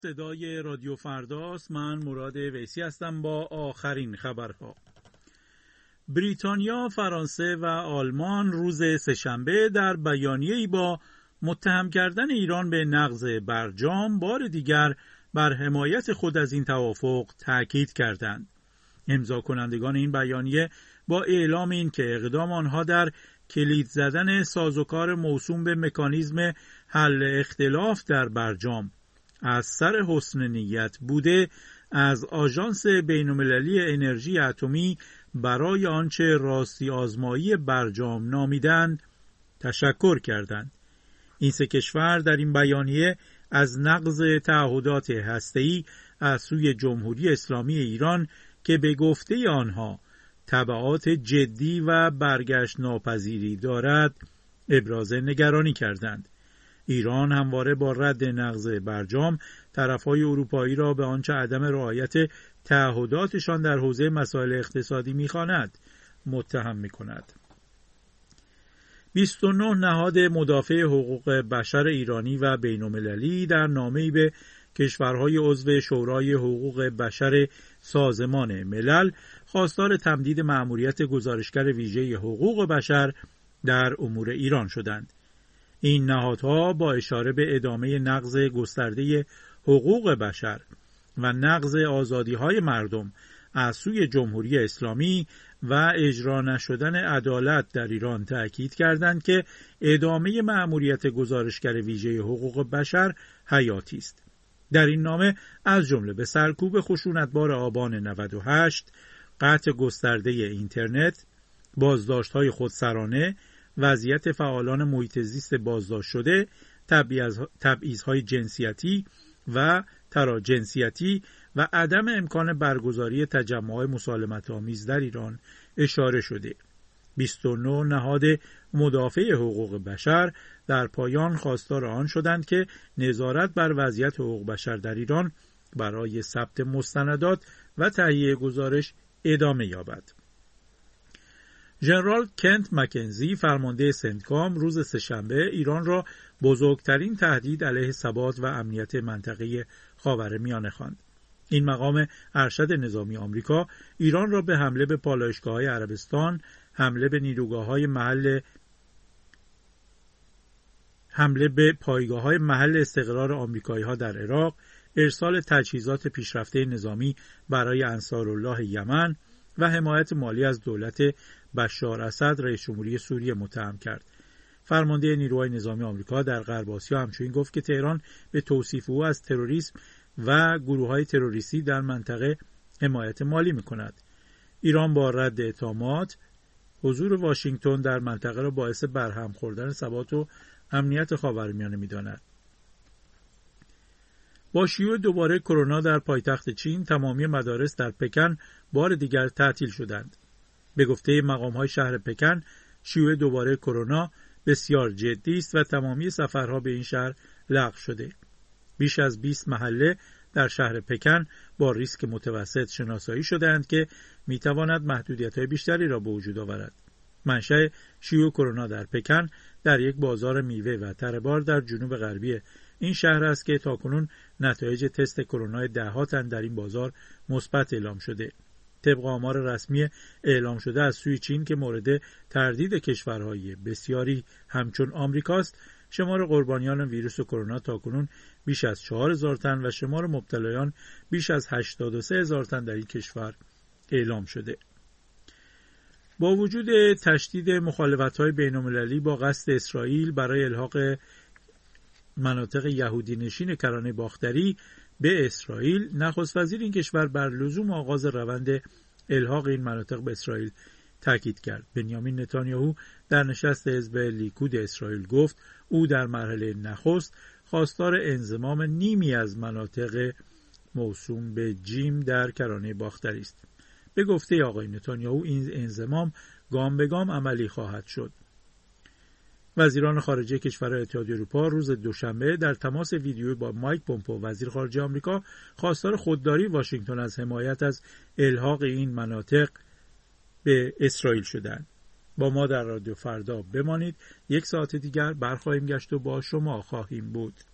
صدای رادیو فرداست. من مراد ویسی هستم با آخرین خبرها. بریتانیا، فرانسه و آلمان روز سه‌شنبه در بیانیه‌ای با متهم کردن ایران به نقض برجام بار دیگر بر حمایت خود از این توافق تأکید کردند. امضا کنندگان این بیانیه با اعلام این که اقدام آنها در کلید زدن سازوکار موسوم به مکانیزم حل اختلاف در برجام از سر حسن نیت بوده، از آژانس بین‌المللی انرژی اتمی برای آنچه راستی آزمایی برجام نامیدند تشکر کردند. این سه کشور در این بیانیه از نقض تعهدات هسته‌ای از سوی جمهوری اسلامی ایران که به گفته آنها تبعات جدی و برگشت ناپذیری دارد ابراز نگرانی کردند. ایران همواره با رد نقض برجام طرفهای اروپایی را به آنچه عدم رعایت تعهداتشان در حوزه مسائل اقتصادی می‌خواند متهم می‌کند. 29 نهاد مدافع حقوق بشر ایرانی و بین‌المللی در نامه‌ای به کشورهای عضو شورای حقوق بشر سازمان ملل خواستار تمدید مأموریت گزارشگر ویژه حقوق بشر در امور ایران شدند. این نهادها با اشاره به ادامه نقض گسترده حقوق بشر و نقض آزادی‌های مردم از سوی جمهوری اسلامی و اجرا نشدن عدالت در ایران تأکید کردند که ادامه مأموریت گزارشگر ویژه حقوق بشر حیاتی است. در این نامه از جمله به سرکوب خشونتبار آبان 98، قطع گسترده اینترنت، بازداشت‌های خودسرانه، وضعیت فعالان محیط زیست بازداشت شده، تبعیض‌های جنسیتی و تراجنسیتی و عدم امکان برگزاری تجمعات مسالمت‌آمیز در ایران اشاره شده. 29 نهاد مدافع حقوق بشر در پایان خواستار آن شدند که نظارت بر وضعیت حقوق بشر در ایران برای ثبت مستندات و تهیه گزارش ادامه یابد. ژنرال کنت مکنزی، فرمانده سنتکام، روز سه‌شنبه ایران را بزرگترین تهدید علیه ثبات و امنیت منطقه خاورمیانه خواند. این مقام ارشد نظامی آمریکا ایران را به حمله به پالایشگاه‌های عربستان، حمله به پایگاه‌های محل استقرار آمریکایی‌ها در عراق، ارسال تجهیزات پیشرفته نظامی برای انصارالله یمن و حمایت مالی از دولت بشار اسد رئیس جمهوری سوریه متهم کرد. فرمانده نیروهای نظامی آمریکا در غرب آسیا همچنین گفت که تهران به توصیف او از تروریسم و گروه‌های تروریستی در منطقه حمایت مالی می‌کند. ایران با رد اتهامات حضور واشنگتن در منطقه را باعث برهم خوردن ثبات و امنیت خاورمیانه می‌داند. با شیوع دوباره کرونا در پایتخت چین، تمامی مدارس در پکن بار دیگر تعطیل شدند. به گفته مقام‌های شهر پکن، شیوع دوباره کرونا بسیار جدی است و تمامی سفرها به این شهر لغو شده. بیش از 20 محله در شهر پکن با ریسک متوسط شناسایی شده‌اند که می‌تواند محدودیت‌های بیشتری را به وجود آورد. منشأ شیوع کرونا در پکن در یک بازار میوه و تره‌بار در جنوب غربی این شهر است که تاکنون نتایج تست کرونا ده‌ها تن در این بازار مثبت اعلام شده. طبق آمار رسمی اعلام شده از سوی چین که مورد تردید کشورهای بسیاری همچون آمریکاست، شمار قربانیان ویروس کرونا تاکنون بیش از 4000 تن و شمار مبتلایان بیش از 83000 تن در این کشور اعلام شده. با وجود تشدید مخالفت‌های بین‌المللی با قصد اسرائیل برای الحاق مناطق یهودی نشین کرانه باختری به اسرائیل، نخست وزیر این کشور بر لزوم آغاز روند الحاق این مناطق به اسرائیل تاکید کرد. بنیامین نتانیاهو در نشست حزب لیکود اسرائیل گفت او در مرحله نخست خواستار انضمام نیمی از مناطق موسوم به جیم در کرانه باختری است. به گفته آقای نتانیاهو این انضمام گام به گام عملی خواهد شد. وزیران خارجه کشورهای اتحادیه اروپا روز دوشنبه در تماس ویدیویی با مایک پومپئو وزیر خارجه آمریکا خواستار خودداری واشنگتن از حمایت از الحاق این مناطق به اسرائیل شدند. با ما در رادیو فردا بمانید. یک ساعت دیگر برخواهیم گشت و با شما خواهیم بود.